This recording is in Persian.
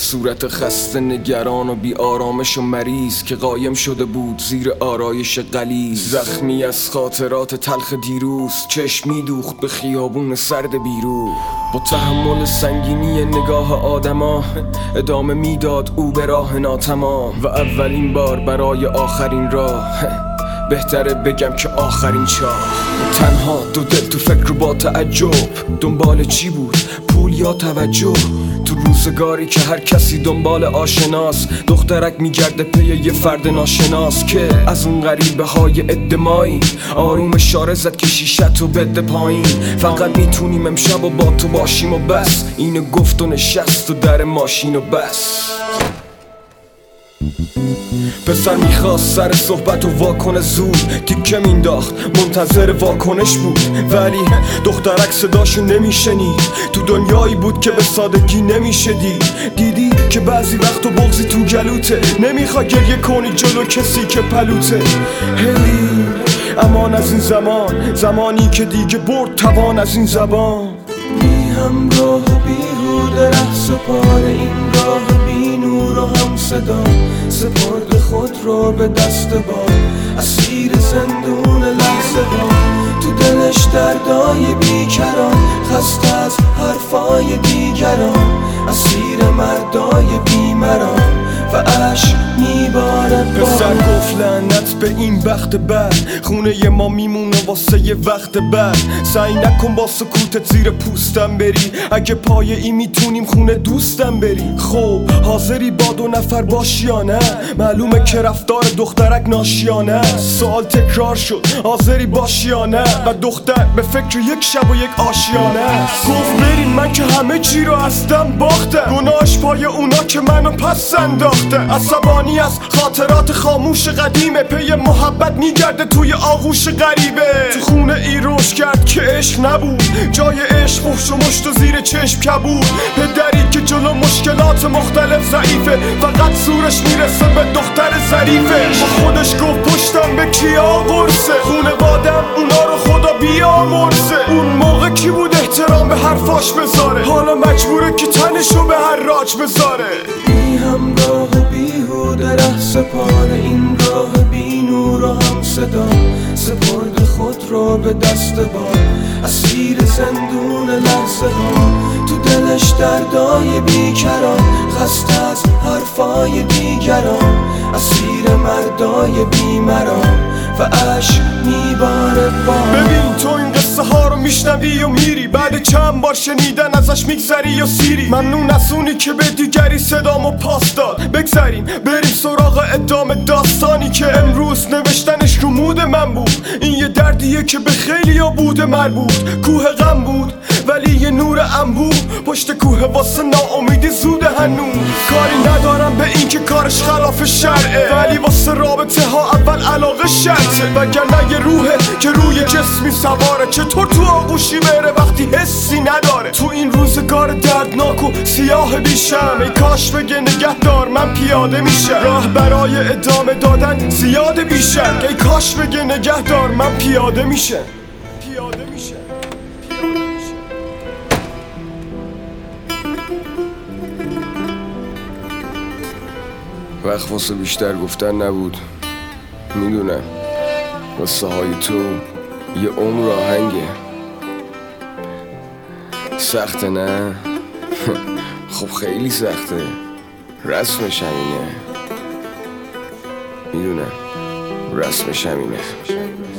صورت خسته نگران و بی آرامش و مریض که قایم شده بود زیر آرایش غلیظ. زخمی از خاطرات تلخ دیروز، چشم میدوخت به خیابون سرد بیروح. با تحمل سنگینی نگاه آدما ادامه میداد او به راه ناتمام. و اولین بار برای آخرین راه، بهتره بگم که آخرین چاه. تنها دو دل تو فکر و با تعجب، دنبال چی بود؟ پول یا توجه؟ تو روزگاری که هر کسی دنبال آشناس، دخترک میگرده پی یه فرد ناشناس که از اون غریبه های ادمایی آروم اشاره زد که شیشه تو بده پایین. فقط میتونیم امشب و با تو باشیم و بس. اینو گفت و نشست و در ماشین و بس. پسر میخواست سر صحبت و واکنه زود تیکه مینداخت، منتظر واکنش بود. ولی دخترک صداشو نمیشنید. تو دنیایی بود که به سادگی نمیشه دید. دیدی که بعضی وقت و بغضی تو گلوته، نمیخوای گریه کنی جلو کسی که پلوته. هی امان از این زمان، زمانی که دیگه برد توان از این زبان. بی همراه و بیهوده ره سپار این راه، بی نور و هم صدا سپرد خود رو به دست باد. اسیر زندون لحظه ها، تو دلش دردای بیکران، خسته از حرفای دیگران. اسیر مردای بیمران و عشق میباره. پسر گفت لعنت به این بخت بد، خونه ما میمونه واسه یه وقت بعد. سعی نکن با سکوتت زیر پوستم بری، اگه پای ای میتونیم خونه دوستم بری. خب حاضری با دو نفر باشی یا نه؟ معلومه که رفتار دخترک ناشیانه. سوال تکرار شد حاضری باشی یا نه؟ و دختر به فکر یک شب و یک آشیانه. گفت بریم من که همه چی رو هستم باختم، گناهش پای اونا که منو پس انداختن. عصبانی از خاطرات خاموش قدیمه، پی محبت میگرده توی آغوش غریبه. تو خونه ای روش کرد که عشق نبود، جای عشق فحش و مشت و زیر چشم کبود. پدری که جلو مشکلات مختلف ضعیفه، فقط زورش میرسه به دختر ظریفه. با خودش گفت پشتم به کیا قرصه، خونوادم اونا رو خدا بیامرزه. اون موقع کی بود احترام به حرفاش بذاره، حالا مجبوره که تنشو به هر راج بذاره. بی همراه و بیهوده ره سپار این راه، بی نور و هم صدا سپرد خود رو به دست باد. اسیر زندون لحظه ها، تو دلش دردای بیکران، خسته از حرفای دیگران. اسیر مردای بیمران و عشق میباره باد. ببین تو این قصه ها رو میشنوی و میری، بعد چند بار شنیدن ازش میگذری و سیری. ممنون از اونی که به دیگری صدامو پاس داد. بگذریم بریم سراغ ادامه داستانی که امروز نوشتنش رو مود من بود. این یه دردیه که به خیلیا بوده مربوط. کوه غم بود ولی یه نور انبوه، پشت کوه واسه ناامیدی زوده هنوز. کاری ندارم به این که کارش خلاف شرعه، ولی واسه رابطه ها اول علاقه شرطه. وگرنه یه روحه که روی جسمی سواره، چطور تو آغوشی بره وقتی حسی نداره؟ تو این روزگار دردناک و سیاه بیشم، ای کاش بگه نگهدار من پیاده میشم. راه برای ادامه دادن زیاده بیشم، ای کاش بگه نگهدار من پیاده میشم. وقت واسه بیشتر گفتن نبود، میدونم واسه های تو یه عمر آهنگه. سخته نه؟ خب خیلی سخته، رسمش همینه. میدونم رسمش همینه.